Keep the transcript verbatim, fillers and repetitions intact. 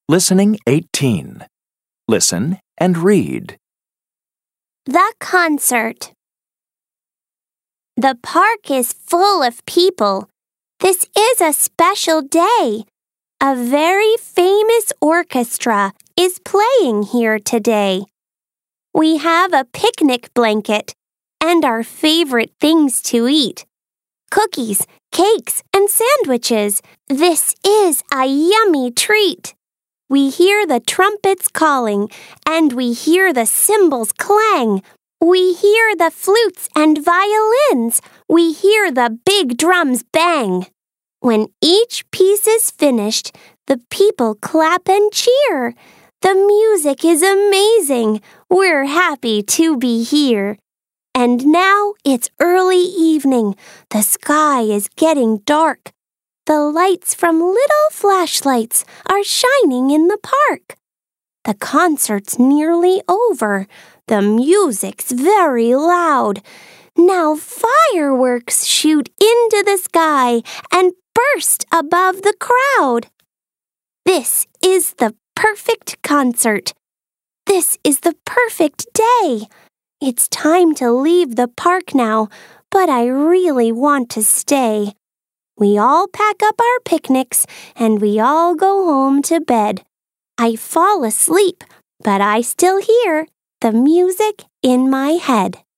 Listening eighteen. Listen and read. The concert. The park is full of people. This is a special day. A very famous orchestra is playing here today. We have a picnic blanket and our favorite things to eat. Cookies, cakes, and sandwiches. This is a yummy treat. We hear the trumpets calling, and we hear the cymbals clang. We hear the flutes and violins. We hear the big drums bang. When each piece is finished, the people clap and cheer. The music is amazing. We're happy to be here. And now it's early evening. The sky is getting dark. The lights from little flashlights are shining in the park. The concert's nearly over. The music's very loud. Now fireworks shoot into the sky and burst above the crowd. This is the perfect concert. This is the perfect day. It's time to leave the park now, but I really want to stay. We all pack up our picnics and we all go home to bed. I fall asleep, but I still hear the music in my head.